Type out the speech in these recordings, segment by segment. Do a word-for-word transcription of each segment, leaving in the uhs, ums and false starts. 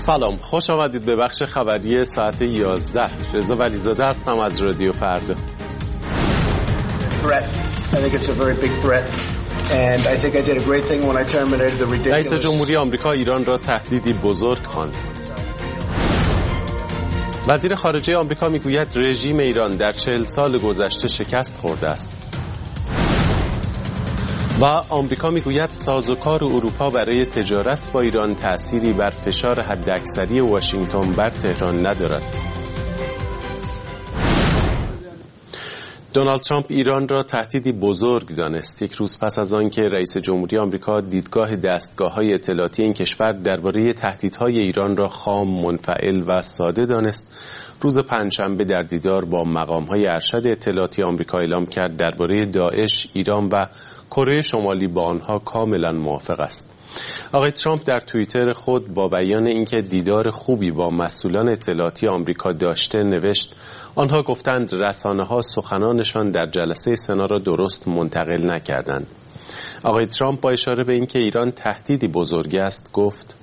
سلام، خوش آمدید به بخش خبری ساعت یازده. رضا ولیزاده هستم از رادیو فردا. رئیس جمهوری آمریکا ایران را تهدیدی بزرگ خواند. وزیر خارجه آمریکا میگوید رژیم ایران در چهل سال گذشته شکست خورده است. و آمریکا میگوید سازوکار اروپا برای تجارت با ایران تأثیری بر فشار حداکثری واشنگتن بر تهران ندارد. دونالد ترامپ ایران را تهدیدی بزرگ دانست. یک روز پس از آن که رئیس جمهوری آمریکا دیدگاه دستگاه‌های اطلاعاتی این کشور درباره تهدیدهای ایران را خام، منفعل و ساده دانست، روز پنجشنبه در دیدار با مقام‌های ارشد اطلاعاتی آمریکا اعلام کرد درباره داعش، ایران و کره شمالی با آنها کاملا موافق است. آقای ترامپ در توییتر خود با بیان اینکه دیدار خوبی با مسئولان اطلاعاتی آمریکا داشته نوشت آنها گفتند رسانه‌ها سخنانشان در جلسه سنا را درست منتقل نکردند. آقای ترامپ با اشاره به اینکه ایران تهدیدی بزرگ است گفت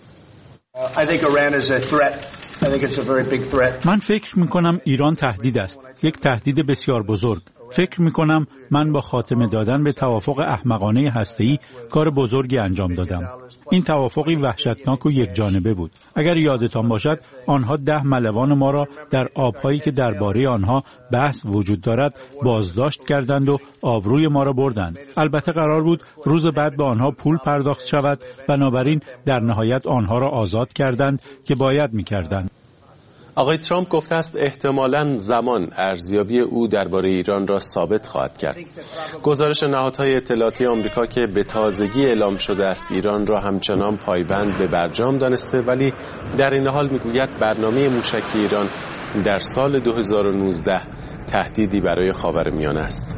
من فکر می‌کنم ایران تهدید است، یک تهدید بسیار بزرگ. فکر می‌کنم من با خاتمه دادن به توافق احمقانه هسته‌ای کار بزرگی انجام دادم. این توافقی وحشتناک و یک جانبه بود. اگر یادتان باشد آنها ده ملوان ما را در آب‌هایی که درباره آنها بحث وجود دارد بازداشت کردند و آبروی ما را بردند. البته قرار بود روز بعد به آنها پول پرداخت شود، بنابراین در نهایت آنها را آزاد کردند که باید می‌کردند. آقای ترامپ گفته است احتمالاً زمان ارزیابی او درباره ایران را ثابت خواهد کرد. گزارش نهادهای اطلاعاتی آمریکا که به تازگی اعلام شده است ایران را همچنان پایبند به برجام دانسته، ولی در این حال میگوید برنامه موشکی ایران در سال دو هزار و نوزده تهدیدی برای خاورمیانه است.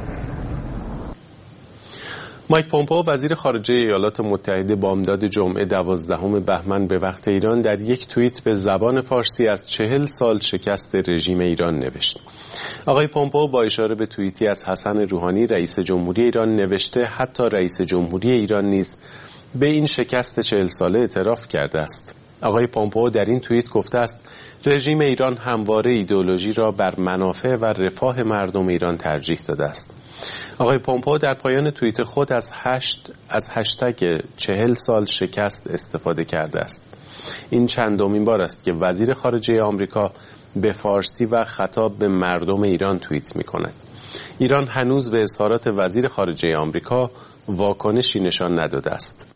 مایک پومپئو وزیر خارجه ایالات متحده بامداد جمعه دوازدهم بهمن به وقت ایران در یک توییت به زبان فارسی از چهل سال شکست رژیم ایران نوشت. آقای پومپئو با اشاره به توییتی از حسن روحانی رئیس جمهوری ایران نوشته حتی رئیس جمهوری ایران نیز به این شکست چهل ساله اعتراف کرده است. آقای پومپئو در این توییت گفته است رژیم ایران همواره ایدئولوژی را بر منافع و رفاه مردم ایران ترجیح داده است. آقای پومپئو در پایان توییت خود از هشت از هشتگ چهل سال شکست استفاده کرده است. این چندمین بار است که وزیر خارجه آمریکا به فارسی و خطاب به مردم ایران توییت می کند. ایران هنوز به اظهارات وزیر خارجه آمریکا واکنشی نشان نداده است.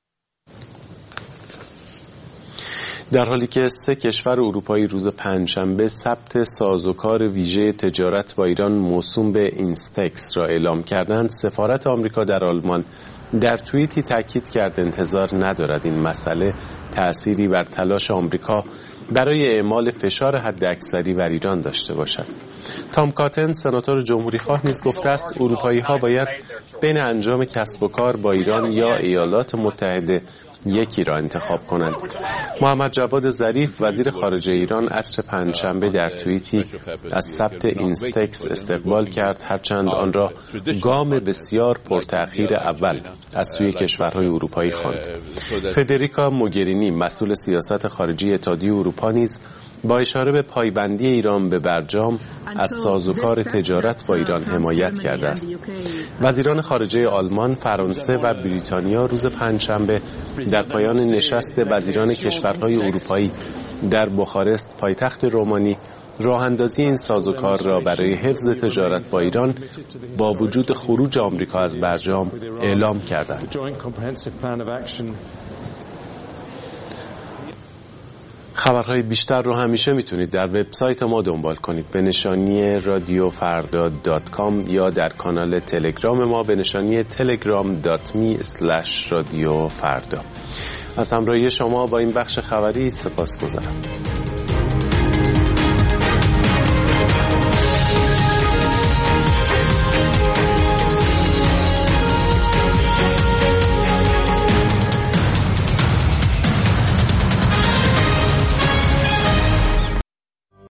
در حالی که سه کشور اروپایی روز پنجشنبه ثبت سازوکار ویژه تجارت با ایران موسوم به اینستکس را اعلام کردند، سفارت آمریکا در آلمان در توییتی تاکید کرد انتظار ندارد این مسئله تأثیری بر تلاش آمریکا برای اعمال فشار حداکثری بر ایران داشته باشد. تام کاتن سناتور جمهوری خواه نیز گفته است اروپایی‌ها باید بین انجام کسب و کار با ایران یا ایالات متحده یکی را انتخاب کنند. محمد جواد ظریف وزیر خارجه ایران عصر پنجشنبه در توییتی از ثبت اینستکس استقبال کرد، هرچند آن را گام بسیار پرتأخیر اول از سوی کشورهای اروپایی خواند. فدریکا موگرینی مسئول سیاست خارجی اتحادیه اروپا نیز با اشاره به پایبندی ایران به برجام از سازوکار تجارت با ایران حمایت کرده است. وزیران خارجه آلمان، فرانسه و بریتانیا روز پنجشنبه در پایان نشست وزیران کشورهای اروپایی در بخارست پایتخت رومانی راه اندازی این سازوکار را برای حفظ تجارت با ایران با وجود خروج آمریکا از برجام اعلام کردند. خبرهای بیشتر رو همیشه میتونید در وبسایت ما دنبال کنید به نشانی رادیو فردا دات کام یا در کانال تلگرام ما به نشانی تلگرام دات می اسلش رادیو فردا. از همراهی شما با این بخش خبری سپاسگزارم.